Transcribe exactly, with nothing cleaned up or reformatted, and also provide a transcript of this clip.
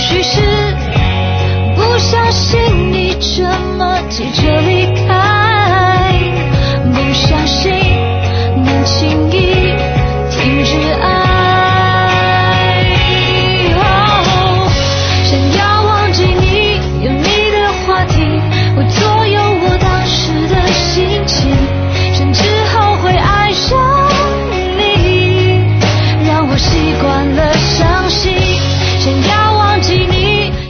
许是不相信你这么急着离开，不相信能轻易